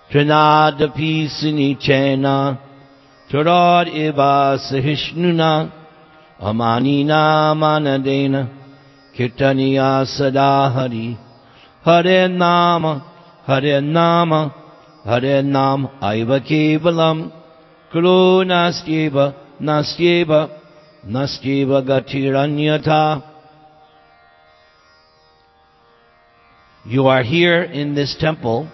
Trinadapi sinichena Turad iva sahishnuna Amanina manadena Kirtaniya sadahari Hare Nama Hare Nama Hare Nam Aiva Kevalam Kuru Nastyeva Nastyeva Nastyeva Gatiranyata. You are here in this temple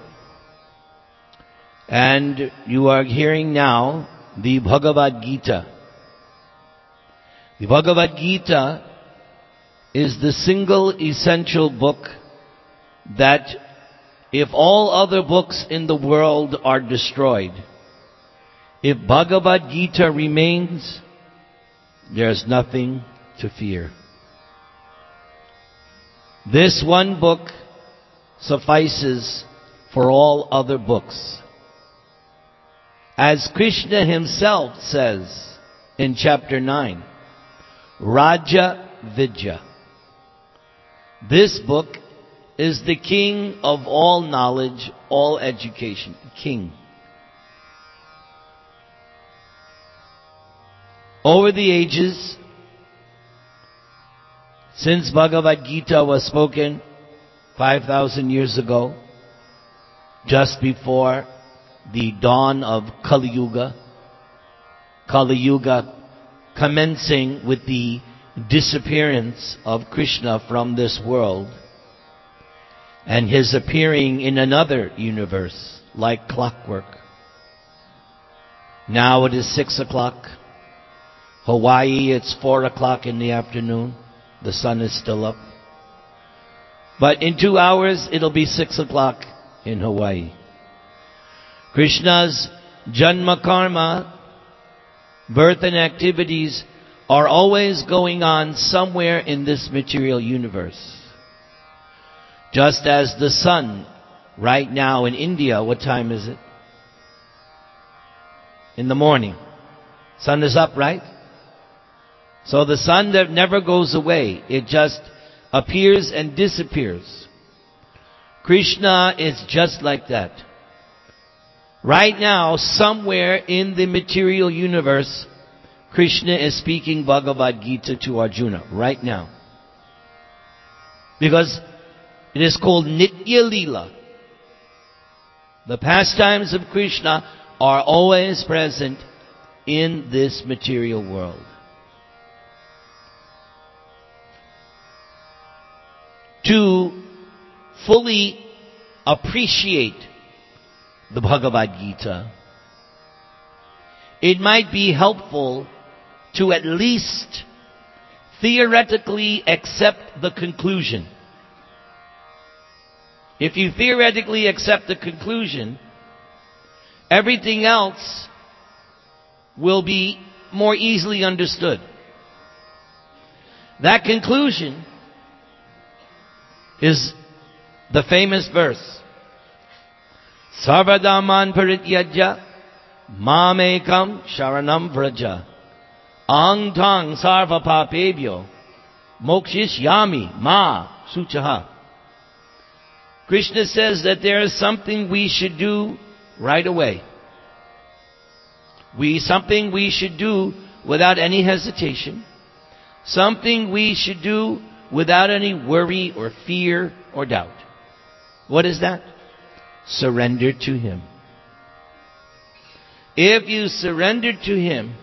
and you are hearing now the Bhagavad Gita. The Bhagavad Gita is the single essential book that if all other books in the world are destroyed, if Bhagavad Gita remains, there's nothing to fear. This one book suffices for all other books. As Krishna himself says in chapter 9, Raja Vidya. This book is the king of all knowledge, all education. King. Over the ages, since Bhagavad Gita was spoken 5,000 years ago, just before the dawn of Kali Yuga commencing with the disappearance of Krishna from this world and his appearing in another universe like clockwork. Now it is 6 o'clock. Hawaii, it's 4 o'clock in the afternoon. The sun is still up. But in 2 hours, it'll be 6 o'clock in Hawaii. Krishna's Janma Karma, birth and activities, are always going on somewhere in this material universe. Just as the sun, right now in India, what time is it? In the morning. Sun is up, right? So the sun that never goes away, it just appears and disappears. Krishna is just like that. Right now, somewhere in the material universe, Krishna is speaking Bhagavad Gita to Arjuna. Right now. Because it is called Nitya Leela. The pastimes of Krishna are always present in this material world. To fully appreciate the Bhagavad Gita, it might be helpful to at least theoretically accept the conclusion. If you theoretically accept the conclusion, everything else will be more easily understood. That conclusion is the famous verse, Sarvadaman Parityajya Mamekam Sharanam Vraja Ang Tang Sarva Papebhyo Mokshishyami Ma Suchaha. Krishna says that there is something we should do right away. Something we should do without any hesitation. Something we should do without any worry or fear or doubt. What is that? Surrender to Him. If you surrender to Him,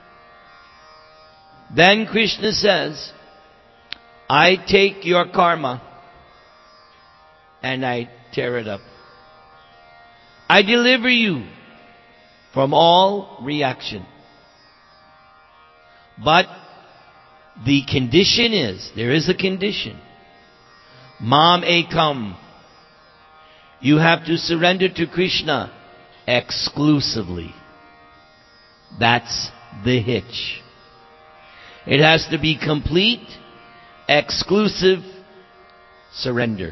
then Krishna says, I take your karma and I tear it up. I deliver you from all reaction. But the condition is, there is a condition. Mam ekam. You have to surrender to Krishna exclusively. That's the hitch. It has to be complete, exclusive surrender.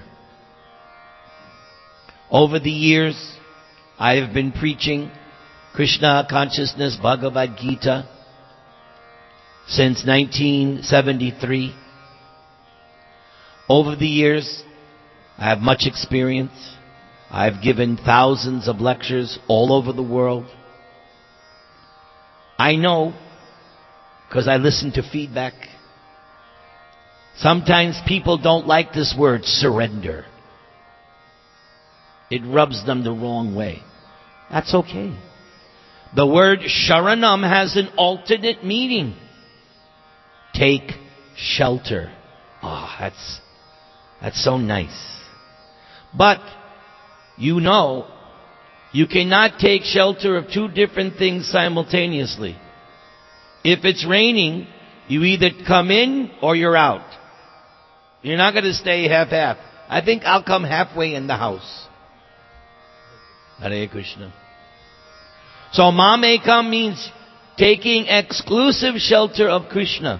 Over the years, I have been preaching Krishna Consciousness Bhagavad Gita since 1973. Over the years, I have much experience. I've given thousands of lectures all over the world. I know, because I listen to feedback. Sometimes people don't like this word, surrender. It rubs them the wrong way. That's okay. The word sharanam has an alternate meaning. Take shelter. That's so nice. But, you know, you cannot take shelter of two different things simultaneously. If it's raining, you either come in or you're out. You're not going to stay half-half. I think I'll come halfway in the house. Hare Krishna. So Mamekam means taking exclusive shelter of Krishna.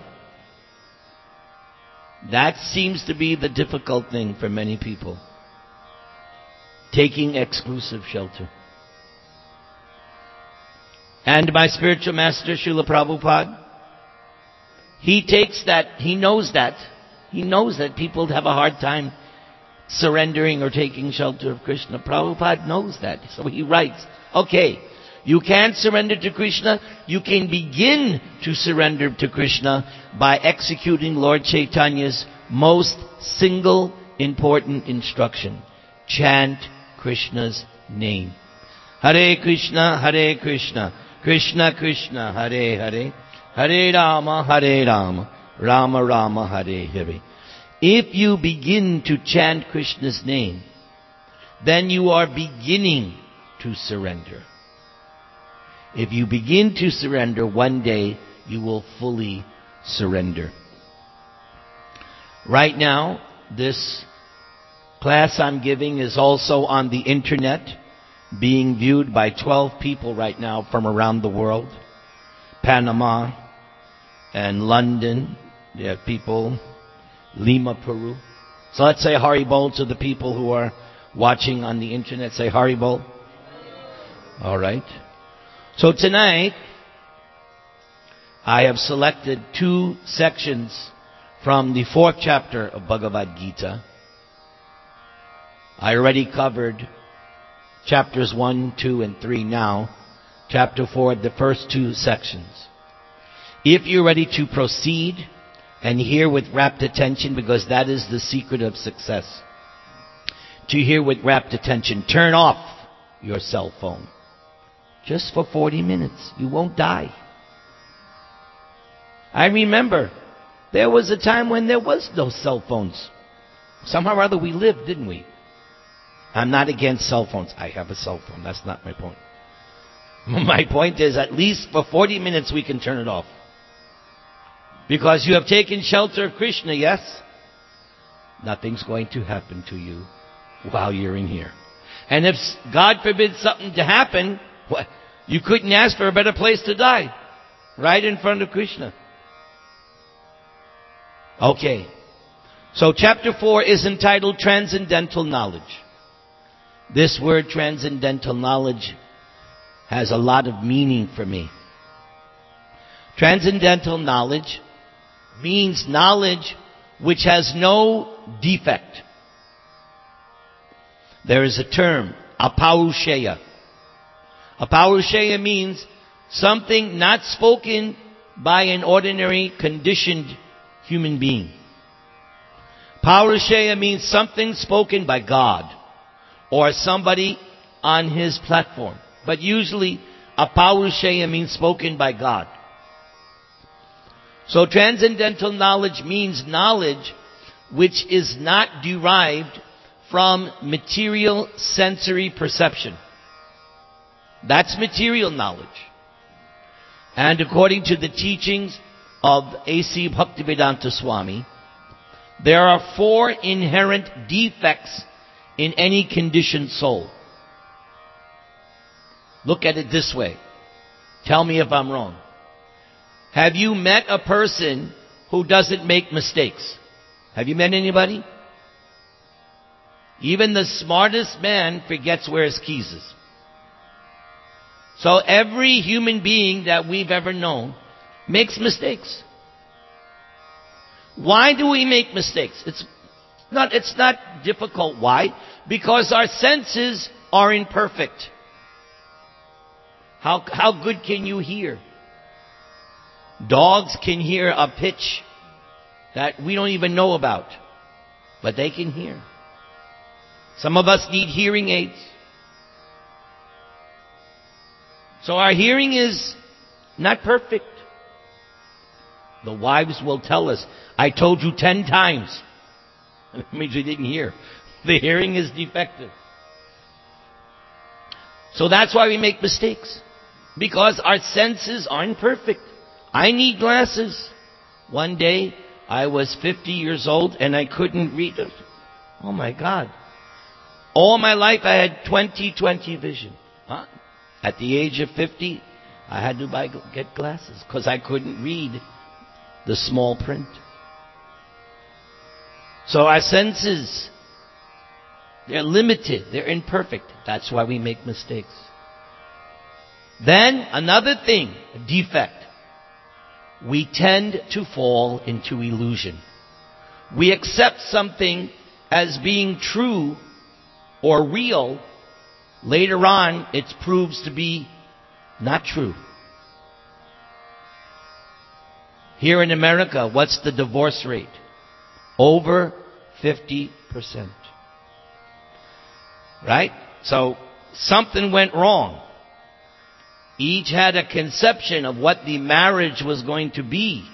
That seems to be the difficult thing for many people. Taking exclusive shelter. And my spiritual master, Srila Prabhupada, he takes that, he knows that. He knows that people have a hard time surrendering or taking shelter of Krishna. Prabhupada knows that. So he writes, okay, you can't surrender to Krishna. You can begin to surrender to Krishna by executing Lord Chaitanya's most single important instruction. Chant Krishna's name. Hare Krishna, Krishna Krishna, Hare Hare, Hare Rama, Rama Rama, Hare Hare. If you begin to chant Krishna's name, then you are beginning to surrender. If you begin to surrender, one day you will fully surrender. Right now, this class I'm giving is also on the internet, being viewed by 12 people right now from around the world. Panama and London, there are people, Lima, Peru. So let's say Haribol to the people who are watching on the internet. Say Haribol. All right. So tonight, I have selected 2 sections from the 4th chapter of Bhagavad Gita. I already covered chapters 1, 2, and 3 now. Chapter 4, the first 2 sections. If you're ready to proceed and hear with rapt attention, because that is the secret of success, to hear with rapt attention, turn off your cell phone. Just for 40 minutes. You won't die. I remember there was a time when there was no cell phones. Somehow or other we lived, didn't we? I'm not against cell phones. I have a cell phone. That's not my point. My point is, at least for 40 minutes we can turn it off. Because you have taken shelter of Krishna, yes? Nothing's going to happen to you while you're in here. And if God forbid something to happen, you couldn't ask for a better place to die. Right in front of Krishna. Okay. So chapter 4 is entitled Transcendental Knowledge. This word transcendental knowledge has a lot of meaning for me. Transcendental knowledge means knowledge which has no defect. There is a term, apaurushaya. Apaurushaya means something not spoken by an ordinary conditioned human being. Paurushaya means something spoken by God or somebody on His platform. But usually, apaurushaya means spoken by God. So transcendental knowledge means knowledge which is not derived from material sensory perception. That's material knowledge. And according to the teachings of A.C. Bhaktivedanta Swami, there are 4 inherent defects in any conditioned soul. Look at it this way. Tell me if I'm wrong. Have you met a person who doesn't make mistakes? Have you met anybody? Even the smartest man forgets where his keys is. So every human being that we've ever known makes mistakes. Why do we make mistakes? It's not difficult. Why? Because our senses are imperfect. How good can you hear? Dogs can hear a pitch that we don't even know about, but they can hear. Some of us need hearing aids. So our hearing is not perfect. The wives will tell us, I told you 10 times. It means you didn't hear. The hearing is defective. So that's why we make mistakes. Because our senses aren't perfect. I need glasses. One day, I was 50 years old and I couldn't read it. Oh my God. All my life I had 20/20 vision. Huh? At the age of 50, I had to get glasses because I couldn't read the small print. So our senses, they're limited, they're imperfect. That's why we make mistakes. Then, another thing, a defect. We tend to fall into illusion. We accept something as being true or real. Later on, it proves to be not true. Here in America, what's the divorce rate? Over 50%. Right? So, something went wrong. Each had a conception of what the marriage was going to be.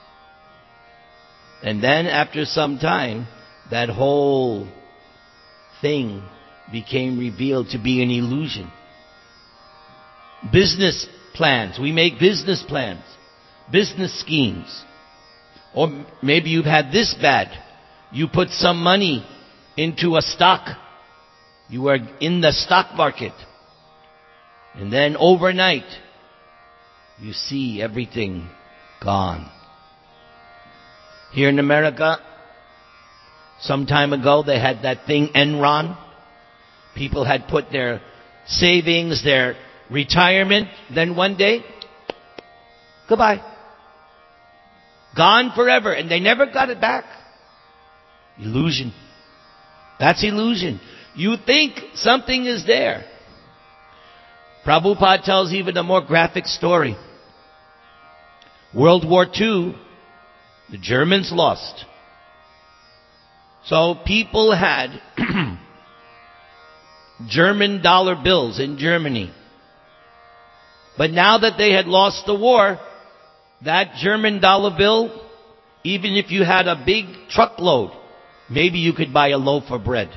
And then after some time, that whole thing became revealed to be an illusion. Business plans. We make business plans. Business schemes. Or maybe you've had this bad. You put some money into a stock. You are in the stock market. And then overnight, you see everything gone. Here in America, some time ago, they had that thing, Enron. People had put their savings, their retirement. Then one day, goodbye. Gone forever. And they never got it back. Illusion. That's illusion. You think something is there. Prabhupada tells even a more graphic story. World War II, the Germans lost. So people had German dollar bills in Germany. But now that they had lost the war, that German dollar bill, even if you had a big truckload, maybe you could buy a loaf of bread.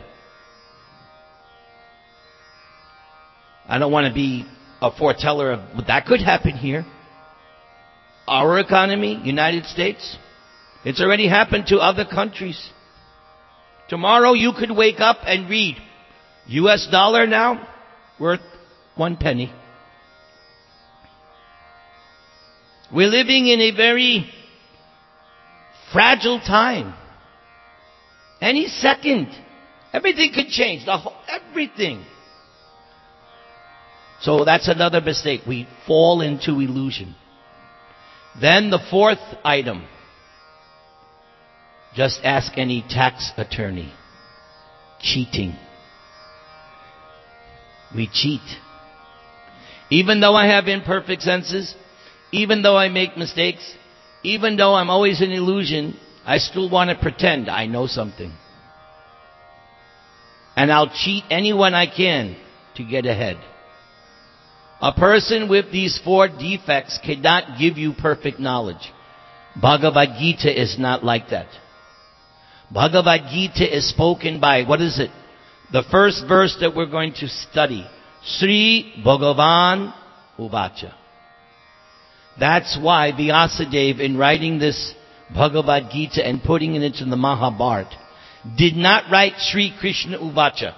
I don't want to be a foreteller of, but that could happen here. Our economy, United States, it's already happened to other countries. Tomorrow you could wake up and read, US dollar now worth 1 penny. We're living in a very fragile time. Any second, everything could change. Everything. So that's another mistake. We fall into illusion. Then the fourth item. Just ask any tax attorney. Cheating. We cheat. Even though I have imperfect senses, even though I make mistakes, even though I'm always in illusion, I still want to pretend I know something. And I'll cheat anyone I can to get ahead. A person with these 4 defects cannot give you perfect knowledge. Bhagavad Gita is not like that. Bhagavad Gita is spoken by, what is it? The first verse that we're going to study. Sri Bhagavan Uvacha. That's why Vyasadeva, in writing this Bhagavad Gita and putting it into the Mahabharata, did not write Sri Krishna Uvacha.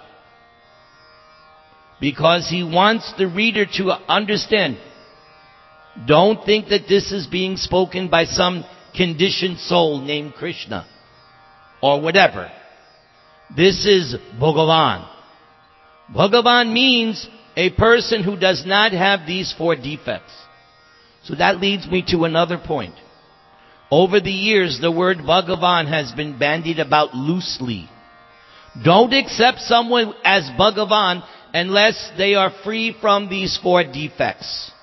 Because he wants the reader to understand. Don't think that this is being spoken by some conditioned soul named Krishna. Or whatever. This is Bhagavan. Bhagavan means a person who does not have these 4 defects. So that leads me to another point. Over the years, the word Bhagavan has been bandied about loosely. Don't accept someone as Bhagavan unless they are free from these 4 defects.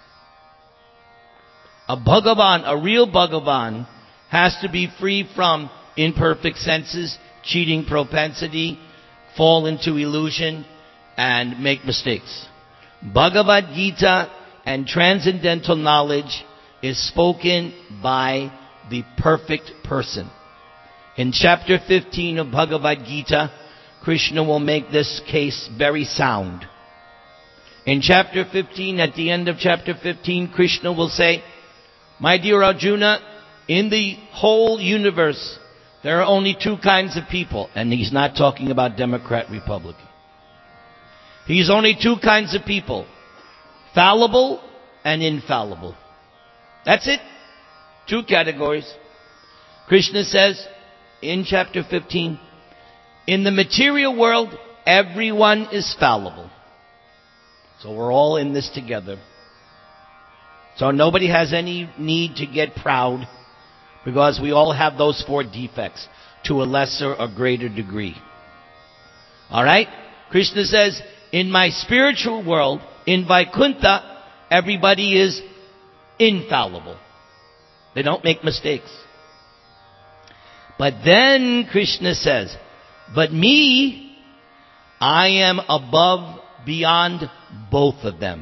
A Bhagavan, a real Bhagavan, has to be free from imperfect senses, cheating propensity, fall into illusion, and make mistakes. Bhagavad Gita and transcendental knowledge is spoken by the perfect person. In chapter 15 of Bhagavad Gita, Krishna will make this case very sound. In chapter 15, at the end of chapter 15, Krishna will say, my dear Arjuna, in the whole universe, there are only 2 kinds of people. And he's not talking about Democrat, Republican. He's only 2 kinds of people. Fallible and infallible. That's it. 2 categories. Krishna says in chapter 15, in the material world, everyone is fallible. So we're all in this together. So nobody has any need to get proud, because we all have those 4 defects to a lesser or greater degree. Alright? Krishna says, in my spiritual world, in Vaikuntha, everybody is infallible. They don't make mistakes. But then Krishna says, but me, I am above, beyond both of them.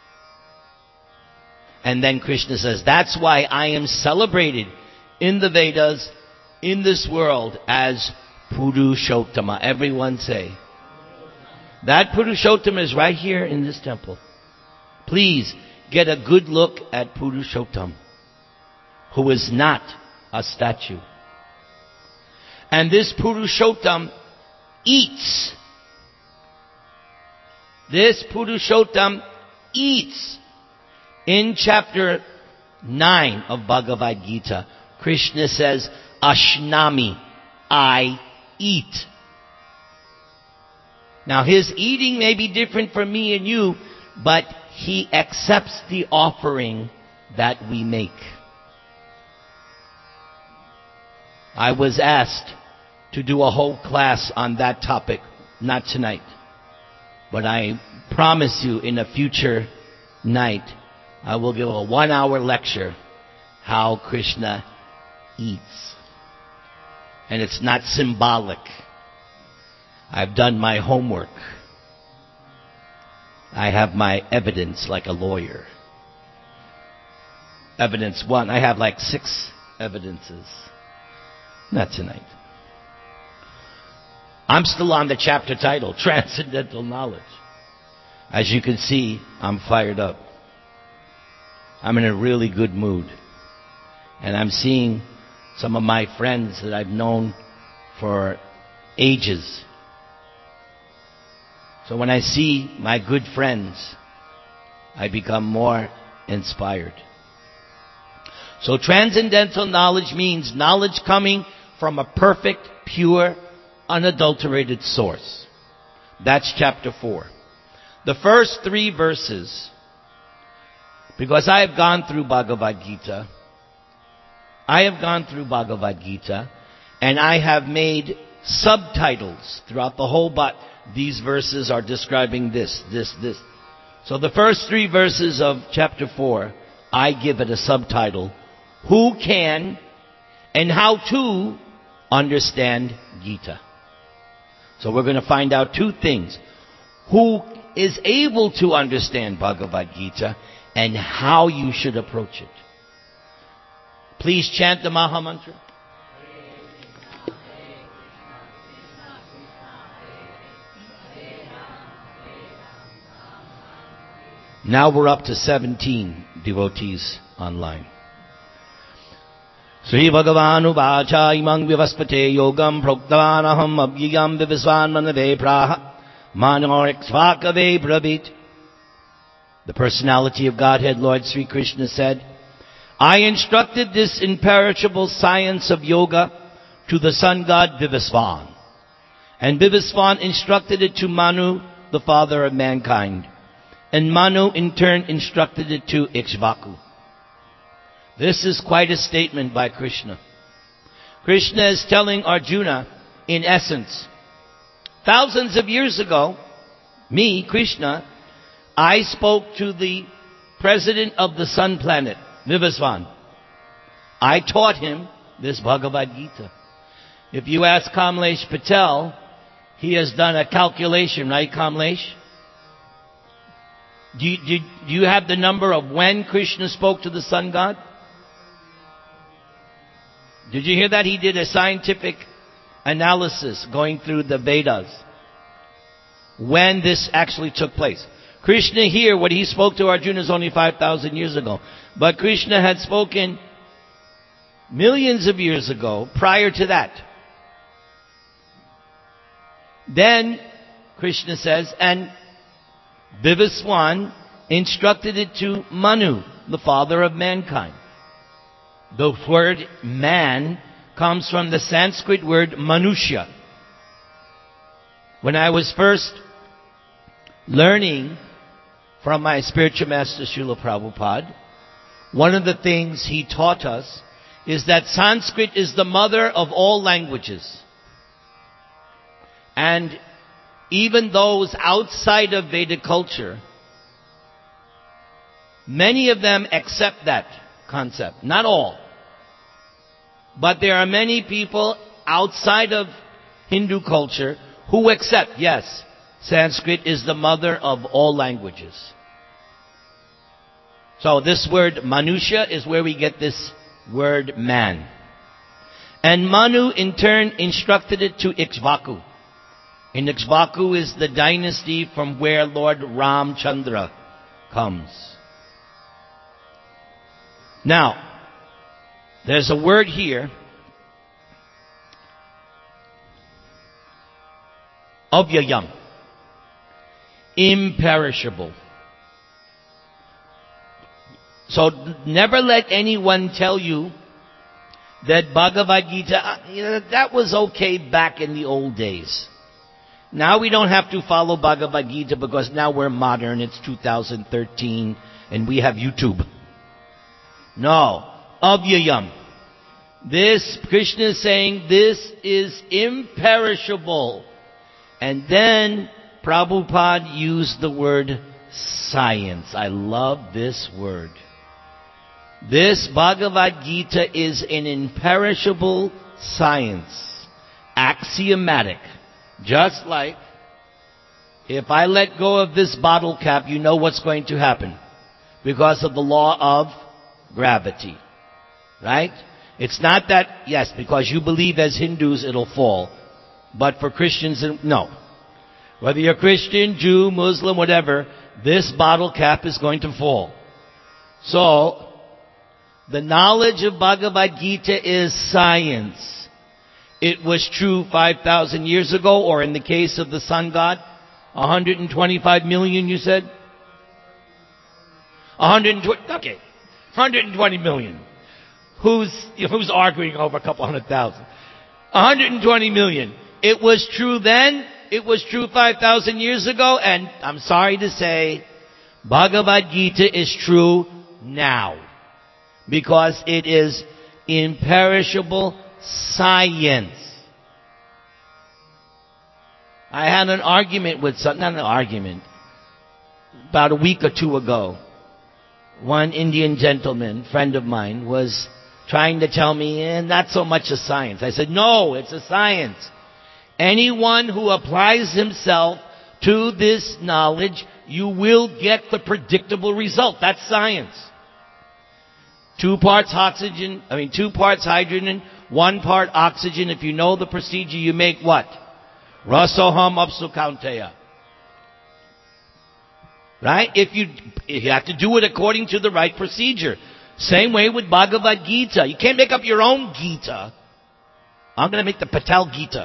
And then Krishna says, that's why I am celebrated in the Vedas, in this world, as Purushottama. Everyone say. That Purushottama is right here in this temple. Please get a good look at Purushottam, who is not a statue. And this Purushottam eats. This Purushottam eats. In chapter 9 of Bhagavad Gita, Krishna says, Ashnami, I eat. Now his eating may be different from me and you, but he accepts the offering that we make. I was asked to do a whole class on that topic, not tonight. But I promise you in a future night, I will give a 1-hour lecture how Krishna eats. And it's not symbolic. I've done my homework. I have my evidence like a lawyer. Evidence 1. I have like 6 evidences. Not tonight. I'm still on the chapter title, Transcendental Knowledge. As you can see, I'm fired up. I'm in a really good mood. And I'm seeing some of my friends that I've known for ages. So when I see my good friends, I become more inspired. So transcendental knowledge means knowledge coming from a perfect, pure, unadulterated source. That's chapter 4. The first 3 verses, because I have gone through Bhagavad Gita, and I have made subtitles throughout the whole these verses are describing this. So the first 3 verses of chapter 4, I give it a subtitle, Who Can and How to Understand Gita. So we're going to find out 2 things. Who is able to understand Bhagavad Gita and how you should approach it. Please chant the Maha Mantra. Now we're up to 17 devotees online. Sri Bhagavanu Vacha imang vivaspate yogam proktavanaham abhyam vivisvan manave praha manoriksvakave brabit. The personality of Godhead, Lord Sri Krishna said, I instructed this imperishable science of yoga to the sun god Vivasvan. And Vivasvan instructed it to Manu, the father of mankind. And Manu in turn instructed it to Ikshvaku. This is quite a statement by Krishna. Krishna is telling Arjuna, in essence, Thousands of years ago, me, Krishna, I spoke to the president of the sun planet, Vivasvan. I taught him this Bhagavad Gita. If you ask Kamlesh Patel, he has done a calculation, right, Kamlesh? Do you have the number of when Krishna spoke to the sun god? Did you hear that? He did a scientific analysis going through the Vedas when this actually took place. Krishna here, what he spoke to Arjuna is only 5,000 years ago. But Krishna had spoken millions of years ago prior to that. Then Krishna says, and Vivaswan instructed it to Manu, the father of mankind. The word man comes from the Sanskrit word manusya. When I was first learning from my spiritual master Srila Prabhupada, one of the things he taught us is that Sanskrit is the mother of all languages. And even those outside of Vedic culture, many of them accept that concept. Not all. But there are many people outside of Hindu culture who accept, yes, Sanskrit is the mother of all languages. So this word manusya is where we get this word man. And Manu in turn instructed it to Ikshvaku. And Ikshvaku is the dynasty from where Lord Ramchandra comes. Now, there's a word here, avyayam, imperishable. So never let anyone tell you that Bhagavad Gita, that was okay back in the old days. Now we don't have to follow Bhagavad Gita because now we're modern, it's 2013, and we have YouTube. No. Avyayam. This, Krishna is saying, this is imperishable. And then Prabhupada used the word science. I love this word. This Bhagavad Gita is an imperishable science. Axiomatic. Just like, if I let go of this bottle cap, you know what's going to happen. Because of the law of gravity. Right? It's not that, yes, because you believe as Hindus it'll fall. But for Christians, no. Whether you're Christian, Jew, Muslim, whatever, this bottle cap is going to fall. So, the knowledge of Bhagavad Gita is science. It was true 5,000 years ago, or in the case of the sun god, 125 million, you said? 120 million. Who's arguing over a couple 100,000? 120 million. It was true then, it was true 5,000 years ago, and I'm sorry to say, Bhagavad Gita is true now. Because it is imperishable science. I had an argument with not an argument, about a week or two ago. One Indian gentleman, friend of mine, was trying to tell me, not so much a science. I said, no, it's a science. Anyone who applies himself to this knowledge, you will get the predictable result. That's science. 2 parts hydrogen, 1 part oxygen. If you know the procedure, you make what? Rasoham apsukanteya. Right? If you have to do it according to the right procedure. Same way with Bhagavad Gita. You can't make up your own Gita. I'm going to make the Patel Gita.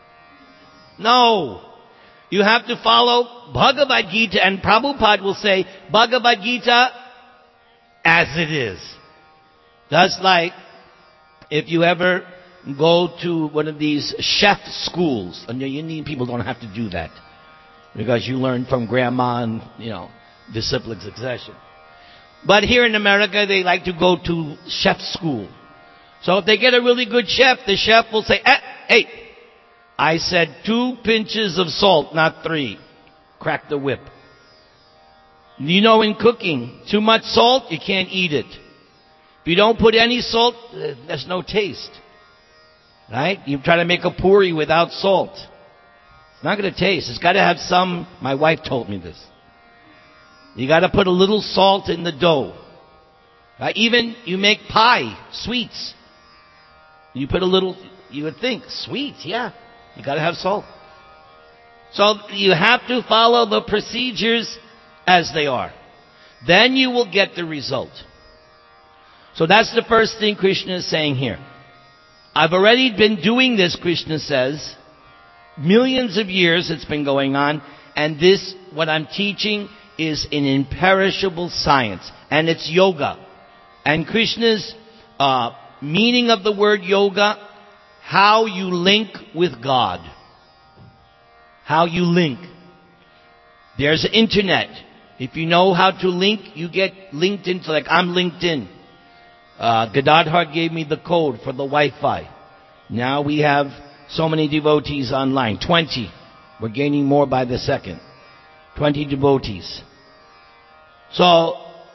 No. You have to follow Bhagavad Gita, and Prabhupada will say Bhagavad Gita as it is. Just like if you ever go to one of these chef schools, and Indian people don't have to do that because you learn from grandma and, disciplic succession. But here in America, they like to go to chef school. So if they get a really good chef, the chef will say, hey, I said 2 pinches of salt, not 3. Crack the whip. You know, in cooking, too much salt, you can't eat it. If you don't put any salt, there's no taste. Right? You try to make a puri without salt. It's not going to taste. It's got to have some. My wife told me this. You got to put a little salt in the dough. Right? Even you make pie, sweets. You put a little, you would think, sweets, yeah. You got to have salt. So you have to follow the procedures as they are. Then you will get the result. So that's the first thing Krishna is saying here. I've already been doing this, Krishna says. Millions of years it's been going on. And this, what I'm teaching, is an imperishable science. And it's yoga. And Krishna's meaning of the word yoga, how you link with God. How you link. There's internet. If you know how to link, you get linked into, like I'm LinkedIn. Gadadhar gave me the code for the Wi-Fi. Now we have so many devotees online. 20. We're gaining more by the second. 20 devotees. So,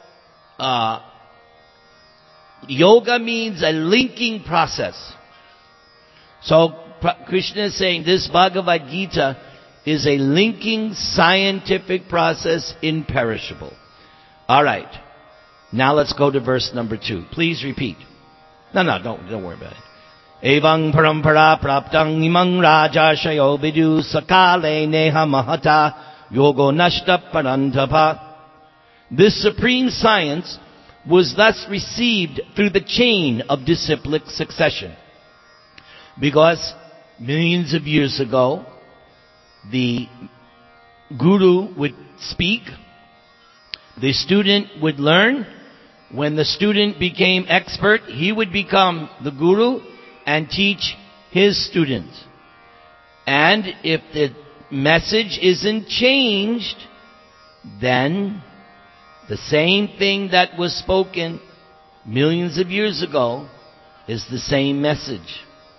yoga means a linking process. So, Krishna is saying this Bhagavad Gita is a linking scientific process, imperishable. Alright. Now let's go to verse number 2. Please repeat. No, don't worry about it. Evang parampara praptang imang rajashayo vidu sakale neha mahata yogo nashta parantapa. This supreme science was thus received through the chain of disciplic succession. Because millions of years ago, the guru would speak, the student would learn. When the student became expert, he would become the guru and teach his students. And if the message isn't changed, then the same thing that was spoken millions of years ago is the same message.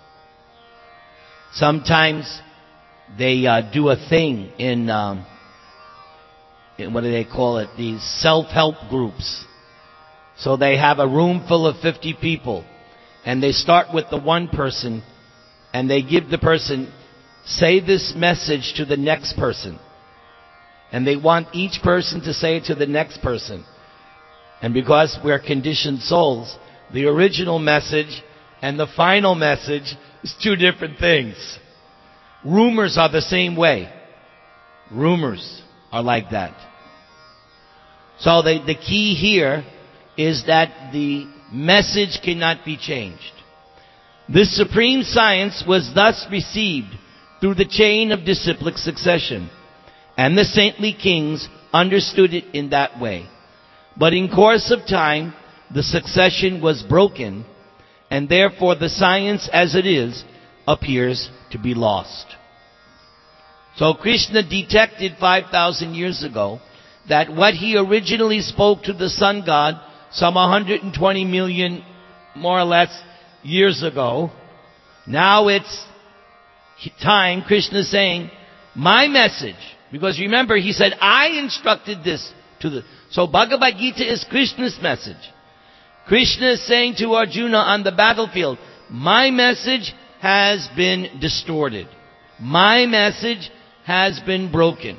Sometimes they do a thing in what do they call it? These self-help groups. So they have a room full of 50 people. And they start with the one person. And they give the person, say this message to the next person. And they want each person to say it to the next person. And because we're conditioned souls, the original message and the final message is 2 different things. Rumors are the same way. Rumors are like that. So the key here is that the message cannot be changed. This supreme science was thus received through the chain of disciplic succession, and the saintly kings understood it in that way. But in course of time, the succession was broken, and therefore the science as it is appears to be lost. So Krishna detected 5,000 years ago that what he originally spoke to the sun god some 120 million, more or less, years ago, now it's time, Krishna is saying, my message, because remember he said, I instructed this to the, so Bhagavad Gita is Krishna's message. Krishna is saying to Arjuna on the battlefield, my message has been distorted. My message has been broken.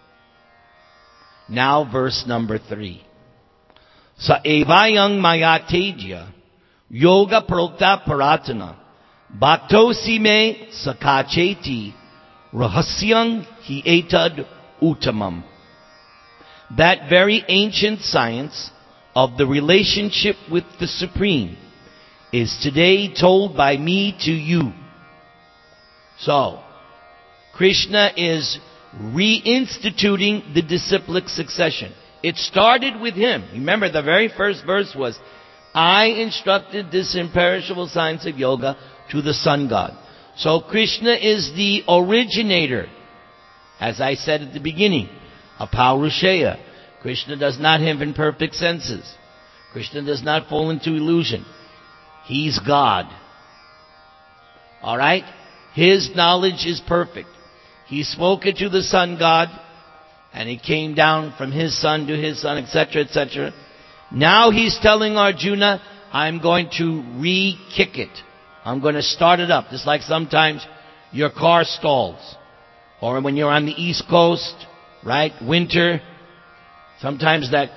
Now verse number 3. Sa evayang mayatedya yoga prokta paratana bhaktosi me sakacheti rahasyang hi etad uttamam. That very ancient science of the relationship with the Supreme is today told by me to you. So, Krishna is reinstituting the disciplic succession. It started with him. Remember, the very first verse was, I instructed this imperishable science of yoga to the sun god. So Krishna is the originator, as I said at the beginning, a Paurusheya. Krishna does not have imperfect senses. Krishna does not fall into illusion. He's God. Alright? His knowledge is perfect. He spoke it to the sun god, and it came down from his son to his son, etc., etc. Now he's telling Arjuna, I'm going to re-kick it. I'm going to start it up. Just like sometimes your car stalls. Or when you're on the East Coast, right? Winter. Sometimes that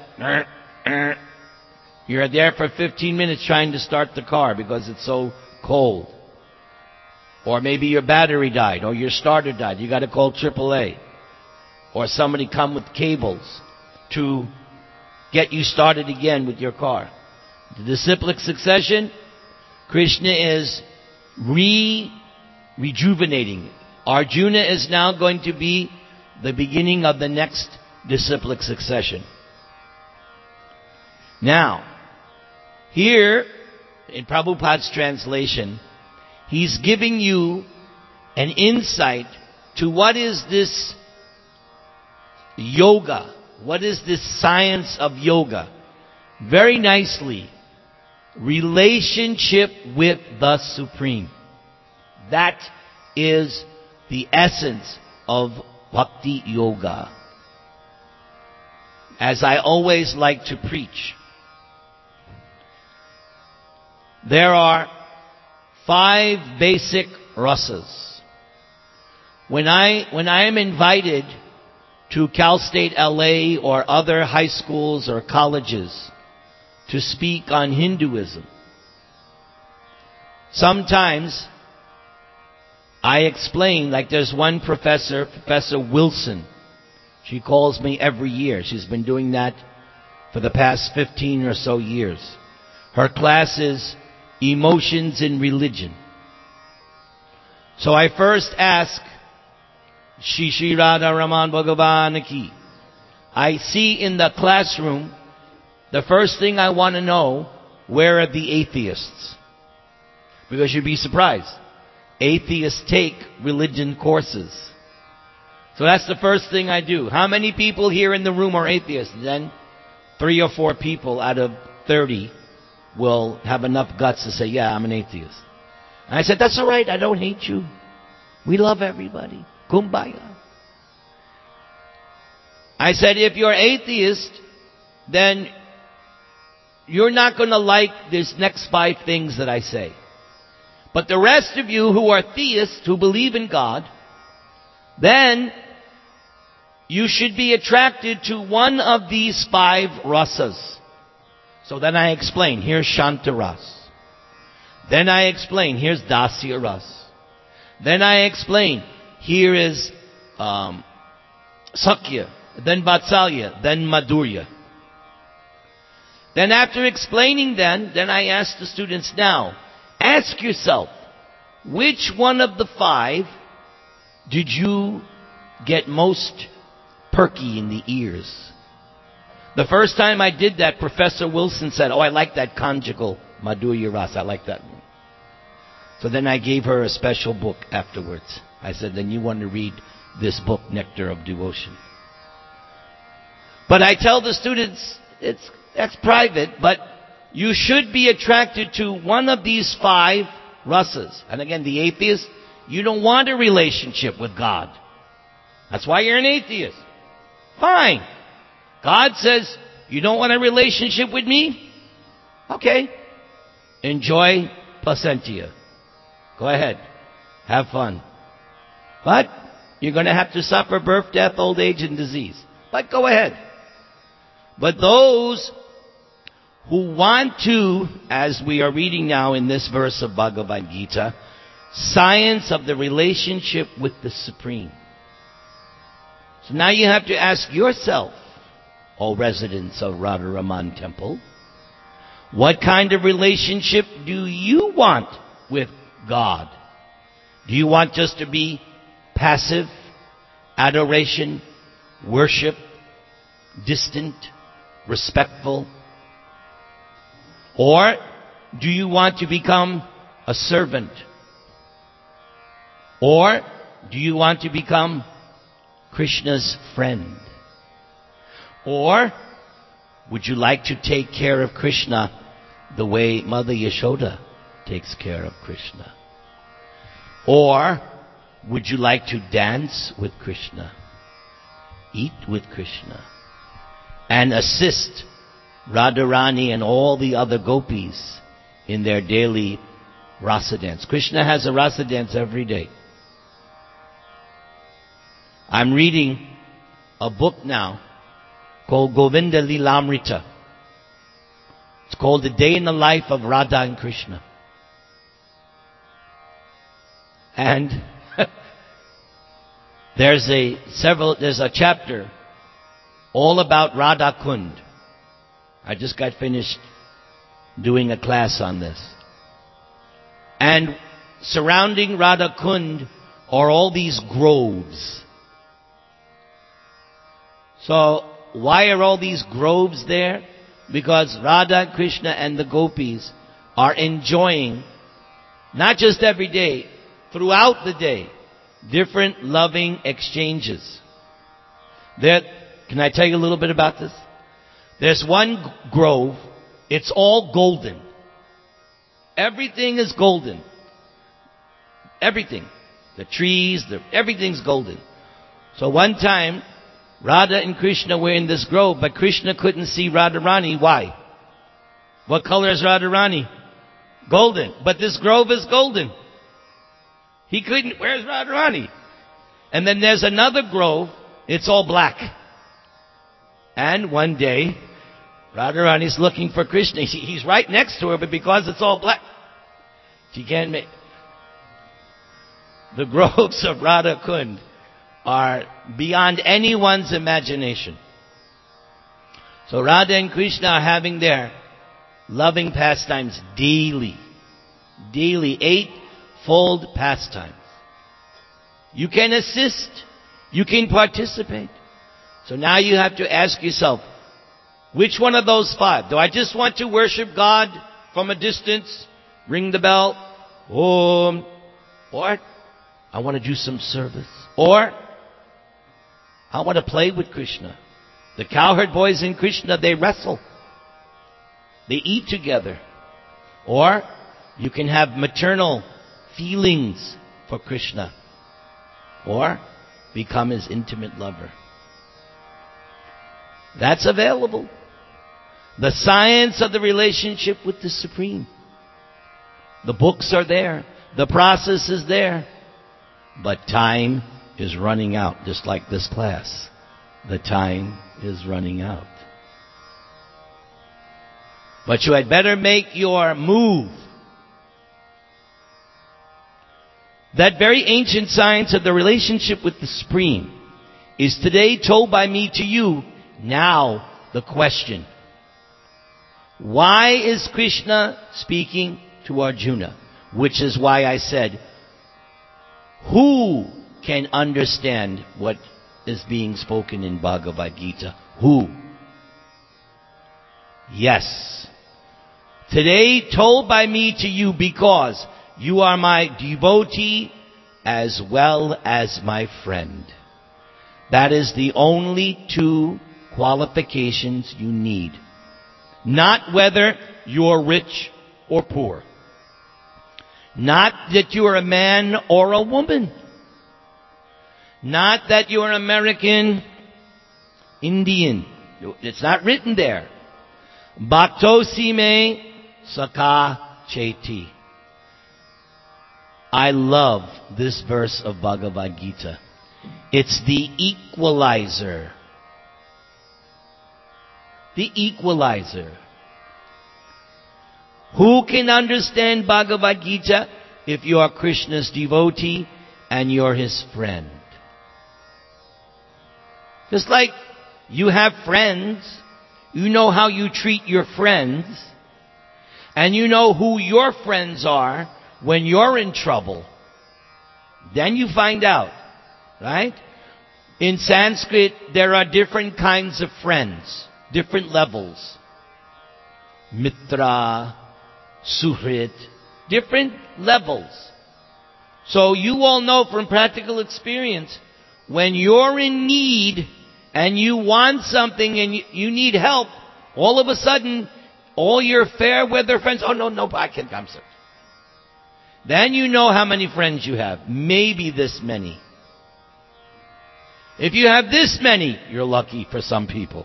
you're there for 15 minutes trying to start the car because it's so cold. Or maybe your battery died, or your starter died. You got to call AAA. Or somebody come with cables to get you started again with your car. The disciplic succession, Krishna is rejuvenating. Arjuna is now going to be the beginning of the next disciplic succession. Now, here, in Prabhupada's translation, he's giving you an insight to what is this yoga, what is this science of yoga. Very nicely, relationship with the Supreme. That is the essence of Bhakti Yoga. As I always like to preach, there are 5 basic rasas. When I am invited to Cal State LA or other high schools or colleges to speak on Hinduism, sometimes I explain, like there's one professor, Professor Wilson. She calls me every year. She's been doing that for the past 15 or so years. Her class is Emotions in Religion. So I first ask, Shri Radha Raman Bhagavan Ki. I see in the classroom, the first thing I want to know, where are the atheists? Because you'd be surprised. Atheists take religion courses. So that's the first thing I do. How many people here in the room are atheists? Then 3 or 4 people out of 30 will have enough guts to say, yeah, I'm an atheist. And I said, that's all right. I don't hate you. We love everybody. Kumbaya. I said, if you're atheist, then you're not going to like this next 5 things that I say. But the rest of you who are theists, who believe in God, then you should be attracted to one of these 5 rasas. So then I explain, here's Shanta Ras. Then I explain, here's Dasya Ras. Then I explain, here is Sakya, then Vatsalya, then Madhurya. Then after explaining then I ask the students, now, ask yourself, which one of the 5 did you get most perky in the ears? The first time I did that, Professor Wilson said, oh, I like that conjugal Madhurya Rasa. I like that one. So then I gave her a special book afterwards. I said, then you want to read this book, Nectar of Devotion. But I tell the students, that's private, but you should be attracted to one of these 5 rasas. And again, the atheist, you don't want a relationship with God. That's why you're an atheist. Fine. God says, you don't want a relationship with me? Okay. Enjoy Placentia. Go ahead. Have fun. But you're going to have to suffer birth, death, old age, and disease. But go ahead. But those who want to, as we are reading now in this verse of Bhagavad Gita, science of the relationship with the Supreme. So now you have to ask yourself, O residents of Radharaman Temple, what kind of relationship do you want with God? Do you want just to be passive, adoration, worship, distant, respectful? Or do you want to become a servant? Or do you want to become Krishna's friend? Or would you like to take care of Krishna the way Mother Yashoda takes care of Krishna? Or Would you like to dance with Krishna? Eat with Krishna? And assist Radharani and all the other gopis in their daily rasa dance. Krishna has a rasa dance every day. I'm reading a book now called Govinda Lilamrita. It's called The Day in the Life of Radha and Krishna. And there's a chapter all about Radha Kund. I just got finished doing a class on this. And surrounding Radha Kund are all these groves. So, why are all these groves there? Because Radha, Krishna and the gopis are enjoying, not just every day, throughout the day, different loving exchanges. Can I tell you a little bit about this? There's one grove, it's all golden. Everything is golden. Everything. The trees, everything's golden. So one time, Radha and Krishna were in this grove, but Krishna couldn't see Radharani. Why? What color is Radharani? Golden. But this grove is golden. He couldn't, where's Radharani? And then there's another grove, it's all black. And one day, Radharani's looking for Krishna. He's right next to her, but because it's all black, she can't make. The groves of Radha Kund are beyond anyone's imagination. So Radha and Krishna are having their loving pastimes daily. Daily, 8-fold pastimes. You can assist. You can participate. So now you have to ask yourself, which one of those 5? Do I just want to worship God from a distance, ring the bell, or I want to do some service, or I want to play with Krishna. The cowherd boys in Krishna, they wrestle. They eat together. Or you can have maternal feelings for Krishna. Or become his intimate lover. That's available. The science of the relationship with the Supreme. The books are there. The process is there. But time is running out, just like this class. The time is running out. But you had better make your move. That very ancient science of the relationship with the Supreme is today told by me to you. Now the question. Why is Krishna speaking to Arjuna? Which is why I said, who can understand what is being spoken in Bhagavad Gita? Who? Yes. Today told by me to you because you are my devotee as well as my friend. That is the only 2 qualifications you need. Not whether you're rich or poor. Not that you are a man or a woman. Not that you're American, Indian. It's not written there. Bhaktosi me Sakha Cheti. I love this verse of Bhagavad Gita. It's the equalizer. The equalizer. Who can understand Bhagavad Gita if you are Krishna's devotee and you're his friend? Just like you have friends, you know how you treat your friends, and you know who your friends are when you're in trouble. Then you find out, right? In Sanskrit, there are different kinds of friends, different levels. Mitra, Suhrit, different levels. So you all know from practical experience, when you're in need and you want something and you need help, all of a sudden, all your fair weather friends, oh no, I can't, I'm sorry. Then you know how many friends you have. Maybe this many. If you have this many, you're lucky for some people.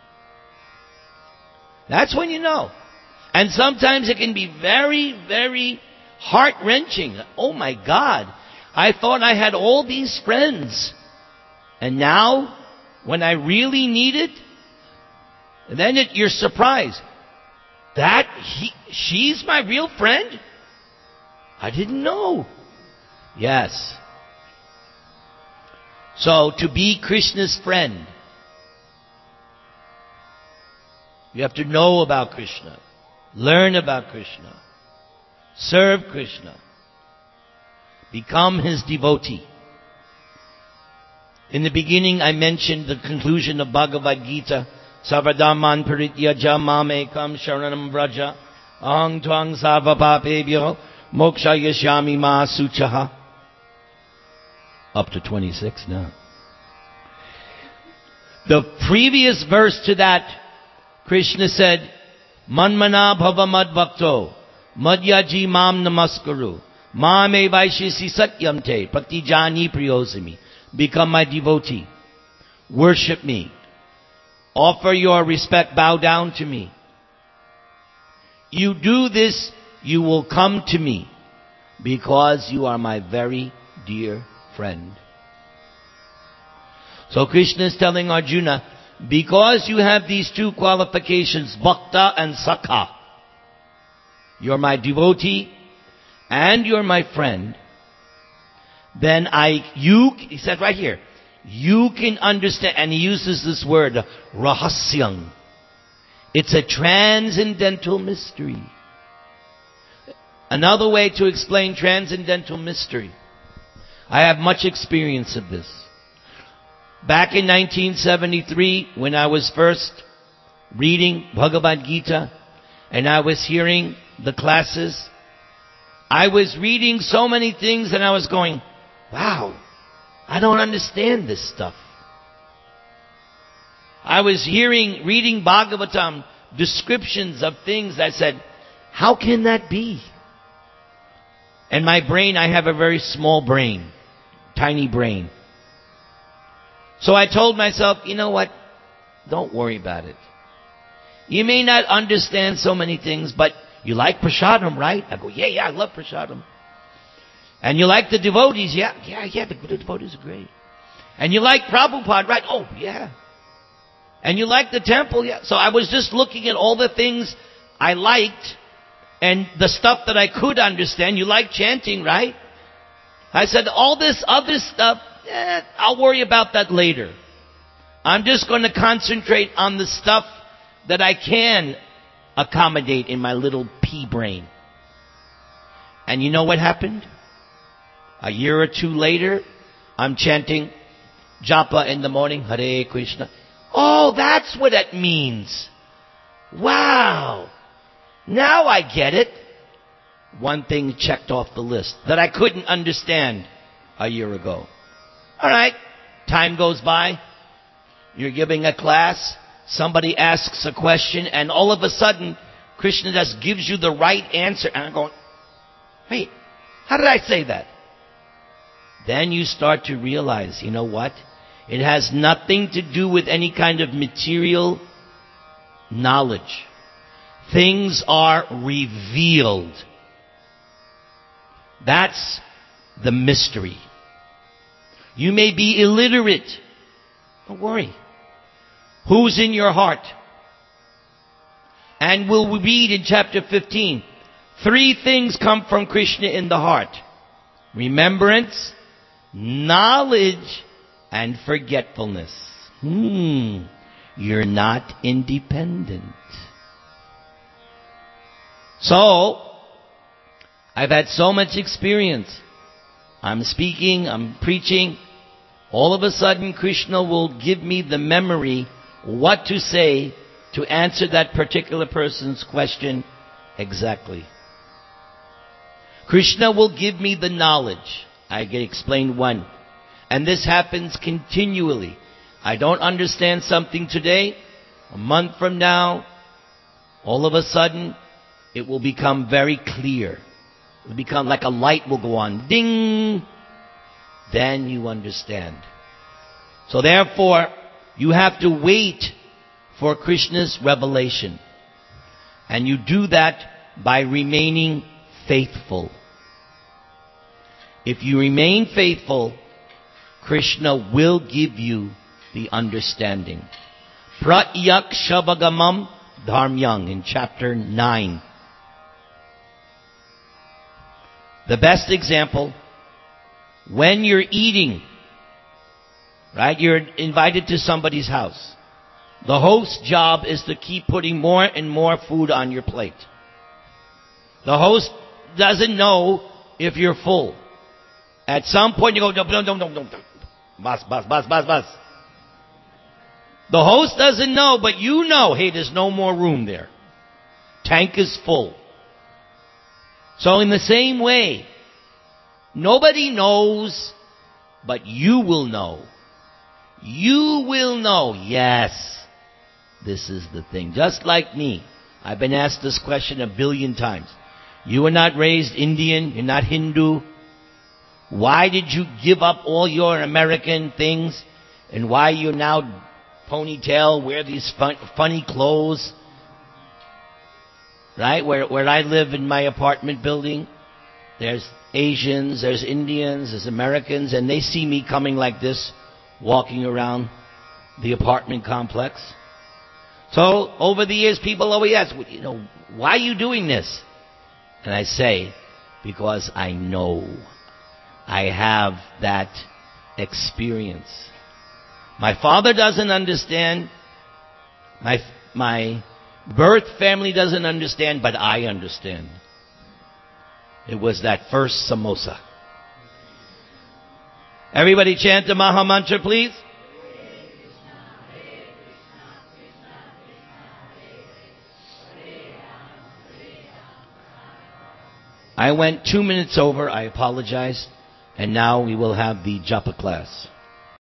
That's when you know. And sometimes it can be very, very heart-wrenching. Oh my God, I thought I had all these friends. And now, when I really need it, then you're surprised. She's my real friend? I didn't know. Yes. So, to be Krishna's friend, you have to know about Krishna, learn about Krishna, serve Krishna, become His devotee. In the beginning, I mentioned the conclusion of Bhagavad Gita. Sarvadhamman parityaja mam ekam sharanam vraja ahang tvang sarva papebhyo moksha yashyami ma suchaha. Up to 26 now. The previous verse to that, Krishna said, Manmana bhava mad bhakto madhyaji mam namaskaru mame vaishisi satyam te pratijani priyosami. Become my devotee. Worship me. Offer your respect. Bow down to me. You do this, you will come to me because you are my very dear friend. So Krishna is telling Arjuna, because you have these two qualifications, bhakta and sakha, you're my devotee and you're my friend, then he said right here, you can understand, and he uses this word, rahasyam. It's a transcendental mystery. Another way to explain transcendental mystery. I have much experience of this. Back in 1973, when I was first reading Bhagavad Gita, and I was hearing the classes, I was reading so many things and I was going, wow, I don't understand this stuff. I was reading Bhagavatam, descriptions of things. I said, how can that be? And my brain, I have a very small brain, tiny brain. So I told myself, you know what? Don't worry about it. You may not understand so many things, but you like prasadam, right? I go, yeah, I love prasadam. And you like the devotees, yeah, the devotees are great. And you like Prabhupada, right? Oh, yeah. And you like the temple, yeah. So I was just looking at all the things I liked and the stuff that I could understand. You like chanting, right? I said, all this other stuff, I'll worry about that later. I'm just going to concentrate on the stuff that I can accommodate in my little pea brain. And you know what happened? A year or two later, I'm chanting japa in the morning, Hare Krishna. Oh, that's what it means. Wow. Now I get it. One thing checked off the list that I couldn't understand a year ago. All right. Time goes by. You're giving a class. Somebody asks a question, and all of a sudden, Krishna just gives you the right answer. And I'm going, wait, how did I say that? Then you start to realize, you know what? It has nothing to do with any kind of material knowledge. Things are revealed. That's the mystery. You may be illiterate. Don't worry. Who's in your heart? And we'll read in chapter 15. 3 things come from Krishna in the heart. Remembrance, knowledge, and forgetfulness. You're not independent. So, I've had so much experience. I'm speaking, I'm preaching. All of a sudden, Krishna will give me the memory what to say to answer that particular person's question exactly. Krishna will give me the knowledge. I can explain one. And this happens continually. I don't understand something today. A month from now, all of a sudden, it will become very clear. It'll become like a light will go on. Ding! Then you understand. So therefore, you have to wait for Krishna's revelation. And you do that by remaining faithful. If you remain faithful, Krishna will give you the understanding. Pratyakshabagamam dharmyang in chapter 9. The best example, when you're eating, right? You're invited to somebody's house. The host's job is to keep putting more and more food on your plate. The host doesn't know if you're full. At some point you go, no. Bas. The host doesn't know, but you know, hey, there's no more room there. Tank is full. So in the same way, nobody knows, but you will know. You will know, yes, this is the thing. Just like me. I've been asked this question 1 billion times. You were not raised Indian, you're not Hindu. Why did you give up all your American things? And why you now ponytail, wear these funny clothes? Right? Where I live in my apartment building, there's Asians, there's Indians, there's Americans, and they see me coming like this, walking around the apartment complex. So, over the years, people always ask, why are you doing this? And I say, because I know. I have that experience. My father doesn't understand. My birth family doesn't understand, but I understand. It was that first samosa. Everybody chant the Maha Mantra, please. I went 2 minutes over. I apologize. And now we will have the japa class.